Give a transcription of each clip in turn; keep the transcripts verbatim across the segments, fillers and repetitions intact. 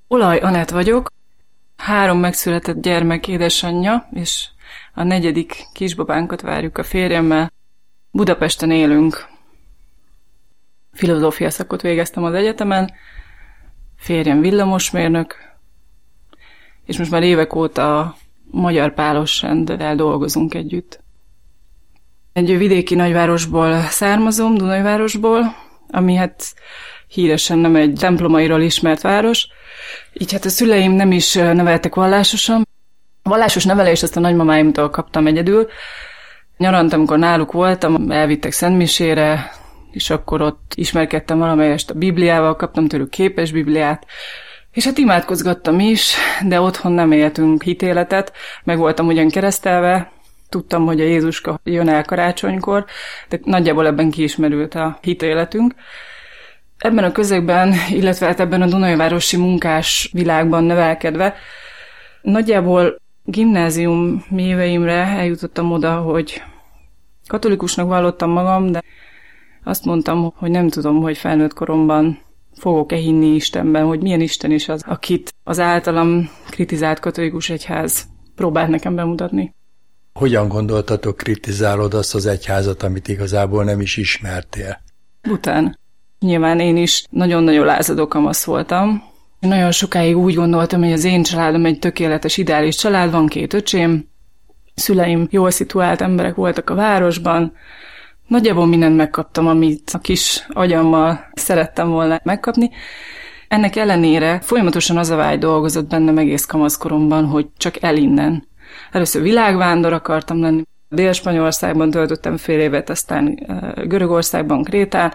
Olaj Anett vagyok, három megszületett gyermek édesanyja, és a negyedik kisbabánkat várjuk a férjemmel. Budapesten élünk. Filozófia szakot végeztem az egyetemen, férjem villamosmérnök, és most már évek óta a Magyar Pálos Renddel dolgozunk együtt. Egy vidéki nagyvárosból származom, Dunajvárosból, ami hát híresen nem egy templomairól ismert város, így hát a szüleim nem is neveltek vallásosan. A vallásos nevelést azt a nagymamáimtól kaptam egyedül. Nyarant, amikor náluk voltam, elvittek szentmisére, és akkor ott ismerkedtem valamelyest a Bibliával, kaptam tőlük képes Bibliát, és hát imádkozgattam is, de otthon nem éltünk hitéletet, meg voltam ugyan keresztelve, tudtam, hogy a Jézuska jön el karácsonykor, de nagyjából ebben kiismerült a hitéletünk. Ebben a közegben, illetve hát ebben a dunajvárosi munkás világban nevelkedve, nagyjából gimnázium éveimre eljutottam oda, hogy katolikusnak vallottam magam, de azt mondtam, hogy nem tudom, hogy felnőtt koromban fogok-e hinni Istenben, hogy milyen Isten is az, akit az általam kritizált katolikus egyház próbált nekem bemutatni. Hogyan gondoltatok, kritizálod azt az egyházat, amit igazából nem is ismertél? Után. Nyilván én is nagyon-nagyon lázadó kamasz voltam. Nagyon sokáig úgy gondoltam, hogy az én családom egy tökéletes, ideális család, van két öcsém, szüleim jól szituált emberek voltak a városban, nagyjából mindent megkaptam, amit a kis agyammal szerettem volna megkapni. Ennek ellenére folyamatosan az a vágy dolgozott bennem egész kamaszkoromban, hogy csak el innen. Először világvándor akartam lenni. Dél-Spanyolországban töltöttem fél évet, aztán Görögországban, Krétán.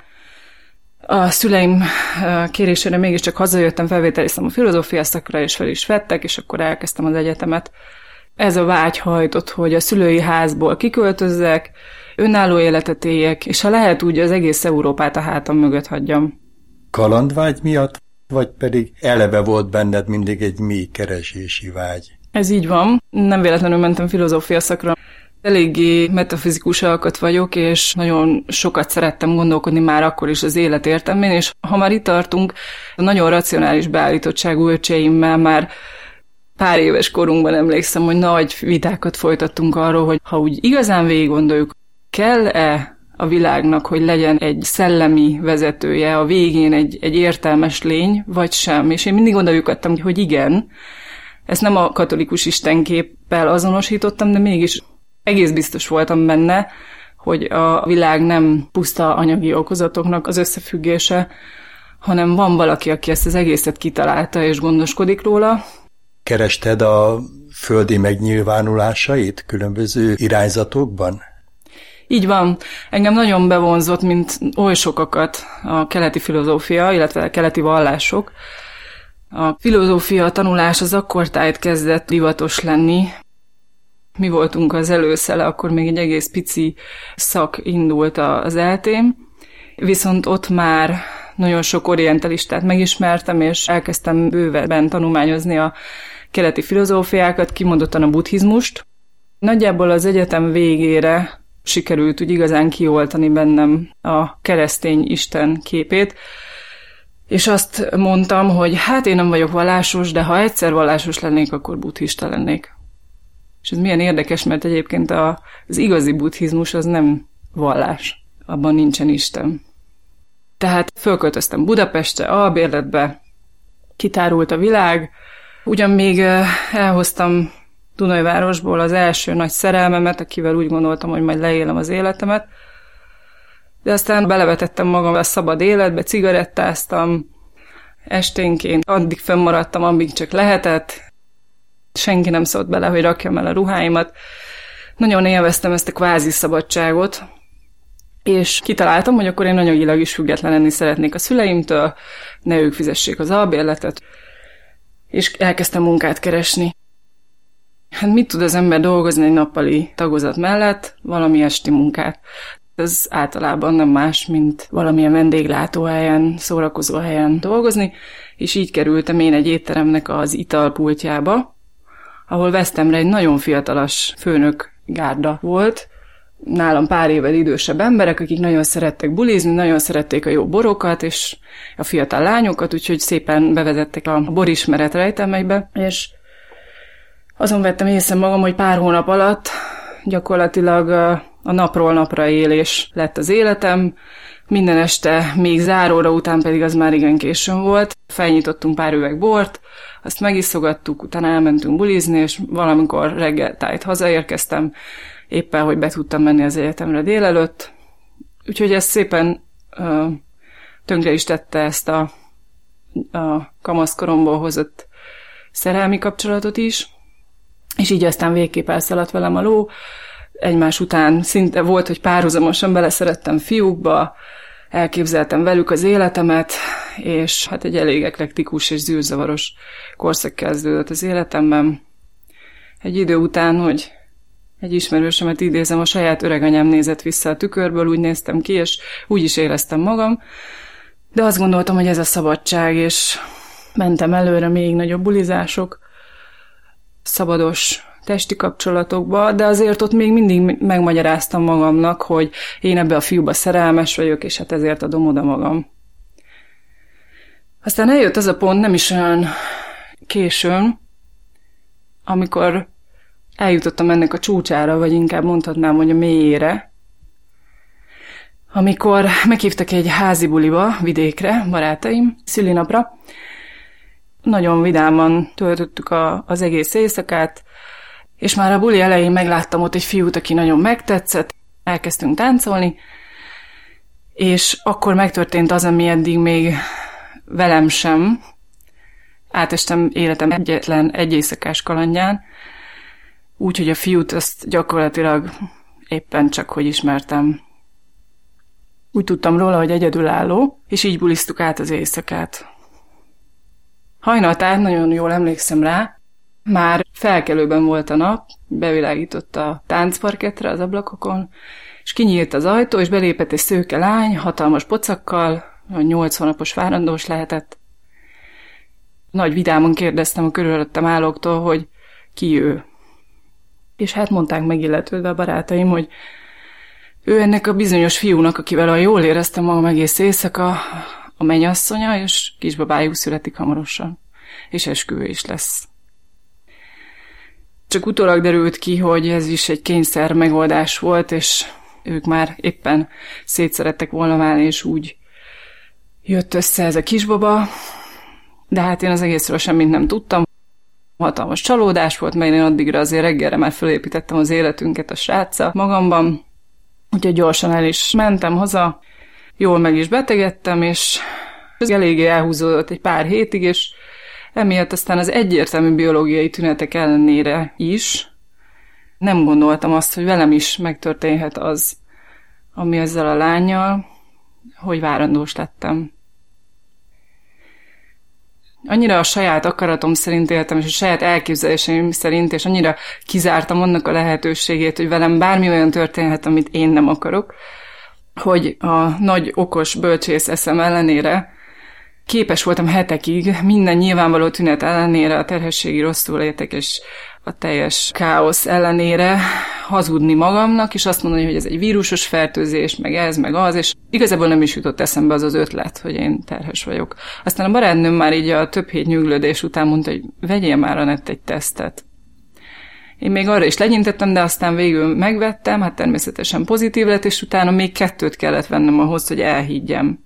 A szüleim kérésére mégiscsak hazajöttem, felvételiztem a filozófia szakra, és fel is vettek, és akkor elkezdtem az egyetemet. Ez a vágy hajtott, hogy a szülői házból kiköltözzek, önálló életet éljek, és ha lehet úgy, az egész Európát a hátam mögött hagyjam. Kalandvágy miatt, vagy pedig eleve volt benned mindig egy mély keresési vágy? Ez így van. Nem véletlenül mentem filozófia szakra. Eléggé metafizikus alkat vagyok, és nagyon sokat szerettem gondolkodni már akkor is az élet értelmén, és ha már itt tartunk, a nagyon racionális beállítottságú öcseimmel már pár éves korunkban emlékszem, hogy nagy vitákat folytattunk arról, hogy ha úgy igazán végig gondoljuk, kell-e a világnak, hogy legyen egy szellemi vezetője, a végén egy, egy értelmes lény, vagy sem. És én mindig gondoljuk, hogy igen, ezt nem a katolikus istenképpel azonosítottam, de mégis egész biztos voltam benne, hogy a világ nem puszta anyagi okozatoknak az összefüggése, hanem van valaki, aki ezt az egészet kitalálta és gondoskodik róla. Kerested a földi megnyilvánulásait különböző irányzatokban? Így van. Engem nagyon bevonzott, mint oly sokakat a keleti filozófia, illetve a keleti vallások. A filozófia tanulás az akkortájt kezdett divatos lenni. Mi voltunk az előszele, akkor még egy egész pici szak indult az eltém, viszont ott már nagyon sok orientalistát megismertem, és elkezdtem bővebben tanulmányozni a keleti filozófiákat, kimondottan a buddhizmust. Nagyjából az egyetem végére sikerült úgy igazán kioltani bennem a keresztény Isten képét, és azt mondtam, hogy hát én nem vagyok vallásos, de ha egyszer vallásos lennék, akkor buddhista lennék. És ez milyen érdekes, mert egyébként az igazi buddhizmus az nem vallás, abban nincsen Isten. Tehát fölköltöztem Budapestre, albérletbe, kitárult a világ, ugyan még elhoztam Dunajvárosból az első nagy szerelmemet, akivel úgy gondoltam, hogy majd leélem az életemet, de aztán belevetettem magam a szabad életbe, cigarettáztam, esténként addig fönnmaradtam, amíg csak lehetett, senki nem szólt bele, hogy rakjam el a ruháimat. Nagyon élveztem ezt a kvázi szabadságot, és kitaláltam, hogy akkor én anyagilag is független lenni szeretnék a szüleimtől, ne ők fizessék az albérletet, és elkezdtem munkát keresni. Hát mit tud az ember dolgozni egy nappali tagozat mellett? Valami esti munkát. Ez általában nem más, mint valamilyen vendéglátóhelyen, szórakozóhelyen dolgozni, és így kerültem én egy étteremnek az italpultjába, ahol Vesztemre egy nagyon fiatalos főnök gárda volt, nálam pár évvel idősebb emberek, akik nagyon szerettek bulizni, nagyon szerették a jó borokat, és a fiatal lányokat, úgyhogy szépen bevezettek a borismeret rejtelmeibe, és azon vettem észre magam, hogy pár hónap alatt gyakorlatilag a napról napra élés lett az életem, minden este, még záróra után pedig az már igen későn volt, felnyitottunk pár üveg bort, azt megiszogattuk, utána elmentünk bulizni, és valamikor reggel tájt hazaérkeztem, éppen, hogy be tudtam menni az egyetemre délelőtt. Úgyhogy ez szépen uh, tönkre is tette ezt a, a kamaszkoromból hozott szerelmi kapcsolatot is, és így aztán végképp elszaladt velem a ló. Egymás után szinte volt, hogy párhuzamosan beleszerettem fiúkba, elképzeltem velük az életemet, és hát egy elég eklektikus és zűrzavaros korszak kezdődött az életemben. Egy idő után, hogy egy ismerősömet idézem, a saját öreganyám nézett vissza a tükörből, úgy néztem ki, és úgy is éreztem magam, de azt gondoltam, hogy ez a szabadság, és mentem előre még nagyobb bulizások, szabados testi kapcsolatokba, de azért ott még mindig megmagyaráztam magamnak, hogy én ebbe a fiúba szerelmes vagyok, és hát ezért adom oda magam. Aztán eljött az a pont, nem is olyan későn, amikor eljutottam ennek a csúcsára, vagy inkább mondhatnám, hogy a mélyére, amikor meghívtak egy házi buliba, vidékre, barátaim, szülinapra. Nagyon vidáman töltöttük a, az egész éjszakát, és már a buli elején megláttam ott egy fiút, aki nagyon megtetszett, elkezdtünk táncolni, és akkor megtörtént az, ami eddig még velem sem. Átestem életem egyetlen egy éjszakás kalandján, úgyhogy a fiút azt gyakorlatilag éppen csak hogy ismertem. Úgy tudtam róla, hogy egyedülálló, és így buliztuk át az éjszakát. Hajnaltájt nagyon jól emlékszem rá, már felkelőben volt a nap, bevilágított a táncparkettre az ablakokon, és kinyílt az ajtó, és belépett egy szőke lány, hatalmas pocakkal, nyolc hónapos várandós lehetett. Nagy vidámon kérdeztem a körülöttem állóktól, hogy ki ő. És hát mondták megilletődve a barátaim, hogy ő ennek a bizonyos fiúnak, akivel a jól éreztem magam egész éjszaka, a mennyasszonya, és kisbabájuk születik hamarosan, és esküvő is lesz. Csak utólag derült ki, hogy ez is egy kényszer megoldás volt, és ők már éppen szétszerettek volna válni, és úgy jött össze ez a kisbaba, de hát én az egészről semmit nem tudtam. Hatalmas csalódás volt, mert én addigra azért reggelre már fölépítettem az életünket a sráccal magamban, úgyhogy gyorsan el is mentem haza, jól meg is betegedtem, és ez eléggé elhúzódott egy pár hétig, és emiatt aztán az egyértelmű biológiai tünetek ellenére is nem gondoltam azt, hogy velem is megtörténhet az, ami ezzel a lánnyal, hogy várandós lettem. Annyira a saját akaratom szerint éltem, és a saját elképzeléseim szerint, és annyira kizártam annak a lehetőségét, hogy velem bármi olyan történhet, amit én nem akarok, hogy a nagy okos bölcsész eszem ellenére képes voltam hetekig minden nyilvánvaló tünet ellenére, a terhességi rosszullétek és a teljes káosz ellenére hazudni magamnak, és azt mondani, hogy ez egy vírusos fertőzés, meg ez, meg az, és igazából nem is jutott eszembe az az ötlet, hogy én terhes vagyok. Aztán a barátnőm már így a több hét nyüglődés után mondta, hogy vegyél már, Anett, egy tesztet. Én még arra is legyintettem, de aztán végül megvettem, hát természetesen pozitív lett, és utána még kettőt kellett vennem ahhoz, hogy elhiggyem.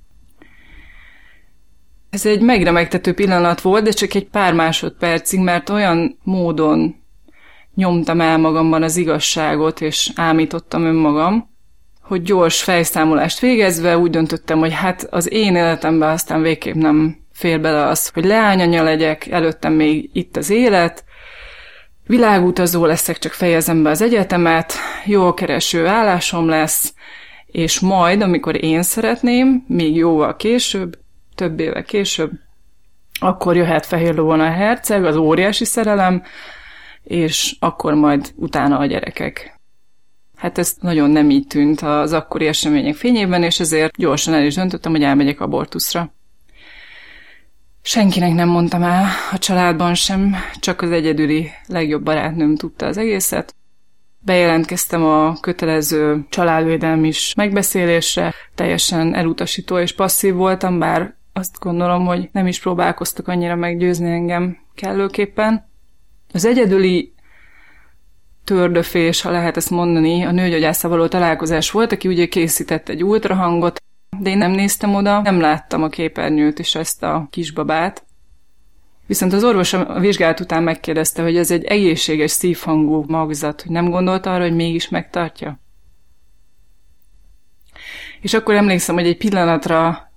Ez egy megremegtető pillanat volt, de csak egy pár másodpercig, mert olyan módon nyomtam el magamban az igazságot, és ámítottam önmagam, hogy gyors fejszámolást végezve úgy döntöttem, hogy hát az én életemben aztán végképp nem fér bele az, hogy leányanya legyek, előttem még itt az élet, világutazó leszek, csak fejezem be az egyetemet, jól kereső állásom lesz, és majd, amikor én szeretném, még jóval később, több éve később, akkor jöhet Fehér Lovon a herceg, az óriási szerelem, és akkor majd utána a gyerekek. Hát ez nagyon nem így tűnt az akkori események fényében, és ezért gyorsan el is döntöttem, hogy elmegyek abortuszra. Senkinek nem mondtam el, a családban sem, csak az egyedüli legjobb barátnőm tudta az egészet. Bejelentkeztem a kötelező családvédelmi megbeszélésre, teljesen elutasító és passzív voltam, bár azt gondolom, hogy nem is próbálkoztak annyira meggyőzni engem kellőképpen. Az egyedüli tördöfés, ha lehet ezt mondani, a nőgyógyásszal való találkozás volt, aki ugye készített egy ultrahangot, de én nem néztem oda, nem láttam a képernyőt és ezt a kisbabát. Viszont az orvos a vizsgálat után megkérdezte, hogy ez egy egészséges szívhangú magzat, hogy nem gondolta arra, hogy mégis megtartja. És akkor emlékszem, hogy egy pillanatra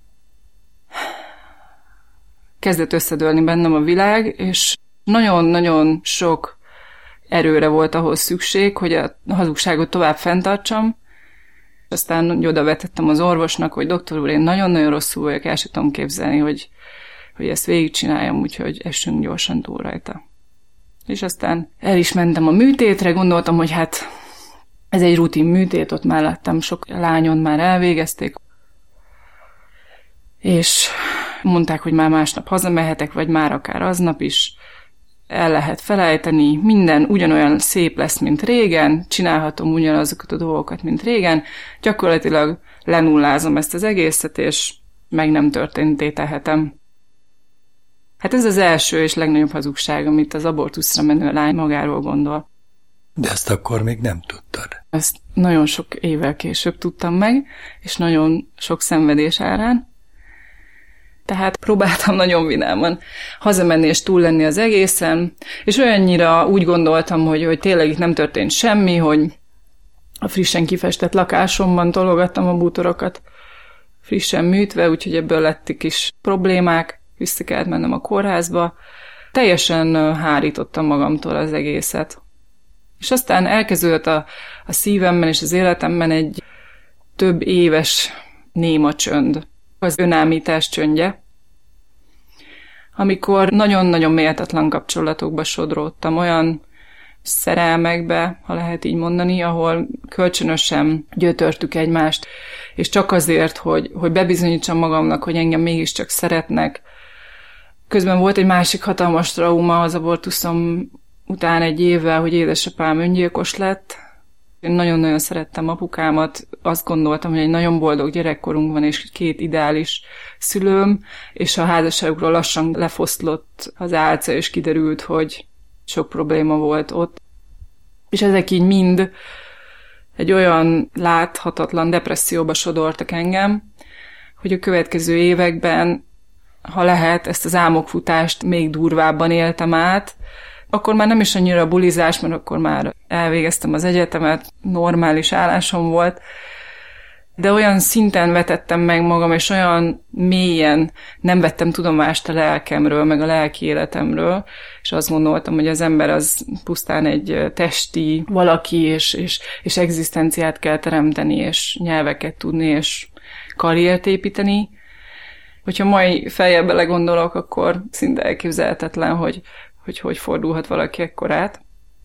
kezdett összedőlni bennem a világ, és nagyon-nagyon sok erőre volt ahhoz szükség, hogy a hazugságot tovább fenntartsam. Aztán oda vetettem az orvosnak, hogy doktor úr, én nagyon-nagyon rosszul vagyok, el sem tudom képzelni, hogy, hogy ezt végigcsináljam, úgyhogy essünk gyorsan túl rajta. És aztán el is mentem a műtétre, gondoltam, hogy hát ez egy rutin műtét, ott már láttam, sok lányon már elvégezték, és mondták, hogy már másnap hazamehetek, vagy már akár aznap is, el lehet felejteni, minden ugyanolyan szép lesz, mint régen, csinálhatom ugyanazokat a dolgokat, mint régen, gyakorlatilag lenullázom ezt az egészet, és meg nem történté tehetem. Hát ez az első és legnagyobb hazugság, amit az abortuszra menő lány magáról gondol. De ezt akkor még nem tudtad. Ezt nagyon sok évvel később tudtam meg, és nagyon sok szenvedés árán. Tehát próbáltam nagyon vidáman hazamenni és túl lenni az egészen, és olyannyira úgy gondoltam, hogy, hogy tényleg itt nem történt semmi, hogy a frissen kifestett lakásomban tologattam a bútorokat frissen műtve, úgyhogy ebből lettek is problémák, vissza kellett mennem a kórházba. Teljesen hárítottam magamtól az egészet. És aztán elkezdődött a, a szívemben és az életemben egy több éves néma csönd. Az önállítás csöndje, amikor nagyon-nagyon méltatlan kapcsolatokba sodródtam, olyan szerelmekbe, ha lehet így mondani, ahol kölcsönösen gyötörtük egymást, és csak azért, hogy, hogy bebizonyítsam magamnak, hogy engem mégiscsak szeretnek. Közben volt egy másik hatalmas trauma az abortuszom után egy évvel, hogy édesapám öngyilkos lett. Én nagyon-nagyon szerettem apukámat, azt gondoltam, hogy egy nagyon boldog gyerekkorunk van, és két ideális szülőm, és a házasságukról lassan lefoszlott az álca, és kiderült, hogy sok probléma volt ott. És ezek így mind egy olyan láthatatlan depresszióba sodortak engem, hogy a következő években, ha lehet, ezt az álmokfutást még durvábban éltem át. Akkor már nem is annyira a bulizás, mert akkor már elvégeztem az egyetemet, normális állásom volt, de olyan szinten vetettem meg magam, és olyan mélyen nem vettem tudomást a lelkemről, meg a lelki életemről, és azt gondoltam, hogy az ember az pusztán egy testi valaki, és, és, és egzisztenciát kell teremteni, és nyelveket tudni, és karriert építeni. Hogyha mai fejjel belegondolok, akkor szinte elképzelhetetlen, hogy hogy hogy fordulhat valaki ekkorát.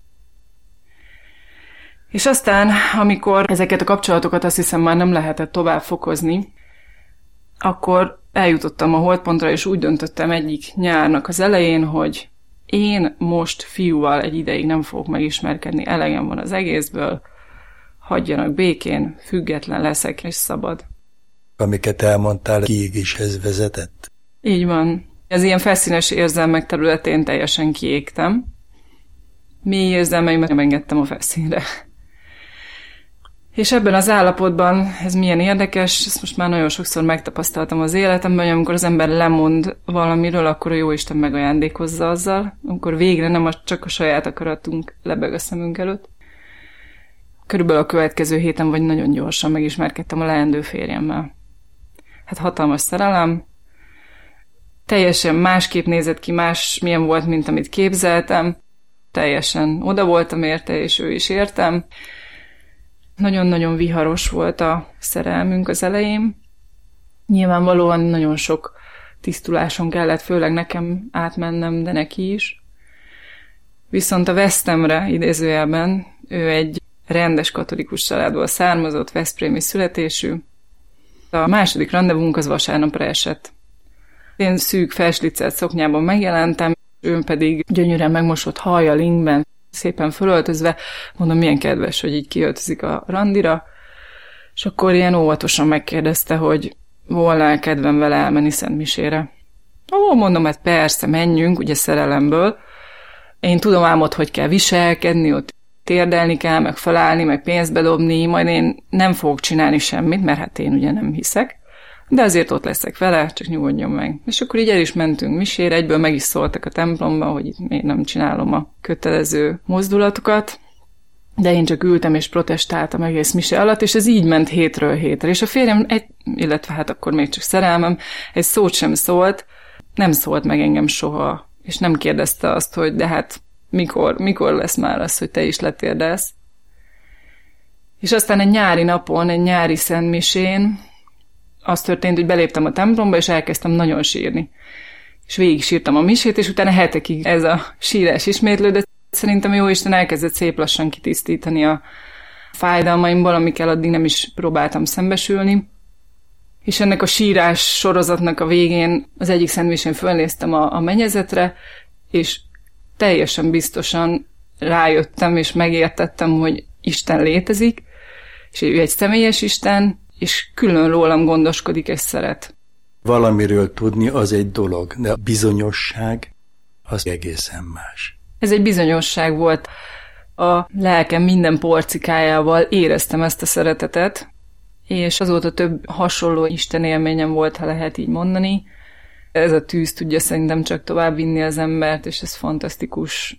És aztán, amikor ezeket a kapcsolatokat azt hiszem már nem lehetett tovább fokozni, akkor eljutottam a holdpontra, és úgy döntöttem egyik nyárnak az elején, hogy én most fiúval egy ideig nem fogok megismerkedni, elegem van az egészből, hagyjanak békén, független leszek és szabad. Amiket elmondtál, kiégéshez vezetett? Így van. Az ilyen felszínes érzelmek területén teljesen kiégtem. Mély érzelmeimet nem engedtem a felszínre. És ebben az állapotban, ez milyen érdekes, ezt most már nagyon sokszor megtapasztaltam az életemben, hogy amikor az ember lemond valamiről, akkor a Jóisten megajándékozza azzal, amikor végre nem csak a saját akaratunk lebeg a szemünk előtt. Körülbelül a következő héten vagy nagyon gyorsan megismerkedtem a leendő férjemmel. Hát hatalmas szerelem, teljesen másképp nézett ki, más milyen volt, mint amit képzeltem. Teljesen oda voltam érte, és ő is értem. Nagyon-nagyon viharos volt a szerelmünk az elején. Nyilvánvalóan nagyon sok tisztuláson kellett, főleg nekem átmennem, de neki is. Viszont a vesztemre, idézőjelben, ő egy rendes katolikus családból származott, veszprémi születésű. A második randevunk az vasárnapra esett. Én szűk, felslicelt szoknyában megjelentem, ő pedig gyönyörűen megmosott hajjal, ingben, szépen fölöltözve, mondom, milyen kedves, hogy így kiöltözik a randira, és akkor ilyen óvatosan megkérdezte, hogy volna kedvem vele elmenni szentmisére. Ó, mondom, hát persze, menjünk, ugye szerelemből. Én tudom ám ott, hogy kell viselkedni, ott térdelni kell, meg felállni, meg pénzt bedobni, majd én nem fogok csinálni semmit, mert hát én ugye nem hiszek, de azért ott leszek vele, csak nyugodjon meg. És akkor így el is mentünk misére, egyből meg is szóltak a templomba, hogy itt én nem csinálom a kötelező mozdulatokat, de én csak ültem és protestáltam egész mise alatt, és ez így ment hétről hétre. És a férjem, egy, illetve hát akkor még csak szerelmem, egy szót sem szólt, nem szólt meg engem soha, és nem kérdezte azt, hogy de hát mikor, mikor lesz már az, hogy te is letérdelsz. És aztán egy nyári napon, egy nyári szentmisén az történt, hogy beléptem a templomba, és elkezdtem nagyon sírni. És végig sírtam a misét, és utána hetekig ez a sírás ismétlődött. Szerintem Jóisten elkezdett szép lassan kitisztítani a fájdalmaimból, amikkel addig nem is próbáltam szembesülni. És ennek a sírás sorozatnak a végén az egyik szentmisén fölnéztem a, a mennyezetre, és teljesen biztosan rájöttem, és megértettem, hogy Isten létezik, és ő egy személyes Isten, és külön rólam gondoskodik és szeret. Valamiről tudni az egy dolog, de a bizonyosság az egészen más. Ez egy bizonyosság volt. A lelkem minden porcikájával éreztem ezt a szeretetet, és azóta több hasonló Isten élményem volt, ha lehet így mondani. Ez a tűz tudja szerintem csak tovább vinni az embert, és ez fantasztikus.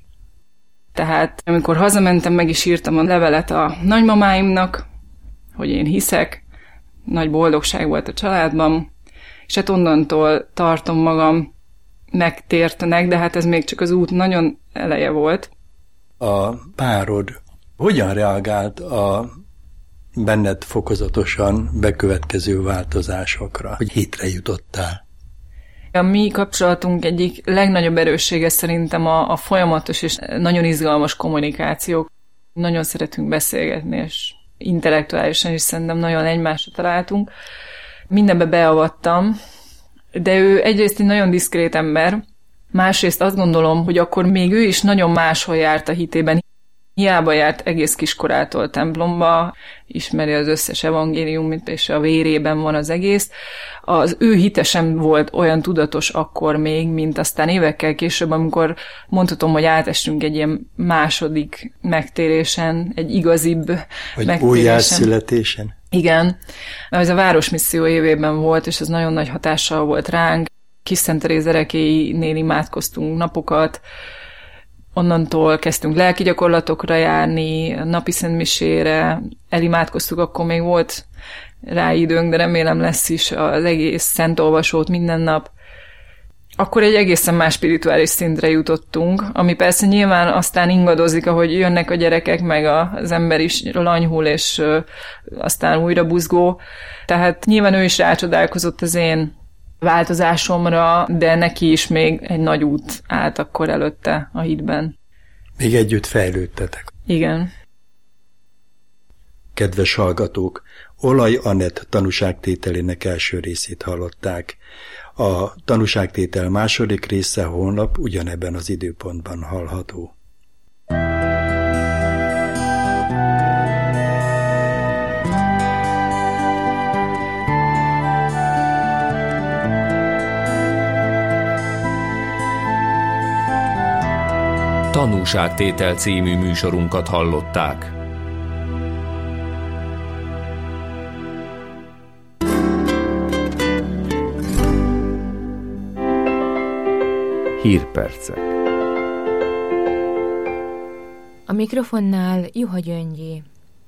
Tehát amikor hazamentem, meg is írtam a levelet a nagymamáimnak, hogy én hiszek, nagy boldogság volt a családban, és hát onnantól tartom magam megtértenek, de hát ez még csak az út nagyon eleje volt. A párod hogyan reagált a benned fokozatosan bekövetkező változásokra, hogy hitre jutottál? A mi kapcsolatunk egyik legnagyobb erőssége szerintem a, a folyamatos és nagyon izgalmas kommunikációk. Nagyon szeretünk beszélgetni, és intellektuálisan is szerintem nagyon egymásra találtunk. Mindenbe beavattam, de ő egyrészt egy nagyon diszkrét ember, másrészt azt gondolom, hogy akkor még ő is nagyon máshol járt a hitében. Hiába járt egész kiskorától templomba, ismeri az összes evangéliumot, és a vérében van az egész. Az ő hite sem volt olyan tudatos akkor még, mint aztán évekkel később, amikor mondhatom, hogy átestünk egy ilyen második megtérésen, egy igazibb Vagy megtérésen. újjászületésen. Igen, ez a Városmisszió évében volt, és ez nagyon nagy hatással volt ránk. Kis Szent Teréz erekéinél imádkoztunk napokat, onnantól kezdtünk lelki gyakorlatokra járni, napi szentmisére, elimádkoztuk, akkor még volt rá időnk, de remélem lesz is az egész szentolvasót minden nap. Akkor egy egészen más spirituális szintre jutottunk, ami persze nyilván aztán ingadozik, ahogy jönnek a gyerekek, meg az ember is lanyhul, és aztán újra buzgó. Tehát nyilván ő is rácsodálkozott az én változásomra, de neki is még egy nagy út állt akkor előtte a hitben. Még együtt fejlődtetek. Igen. Kedves hallgatók, Olaj Anett tanúságtételének első részét hallották. A tanúságtétel második része holnap ugyanebben az időpontban hallható. Tanúságtétel című műsorunkat hallották. Hírpercek. A mikrofonnál Juha Gyöngyi.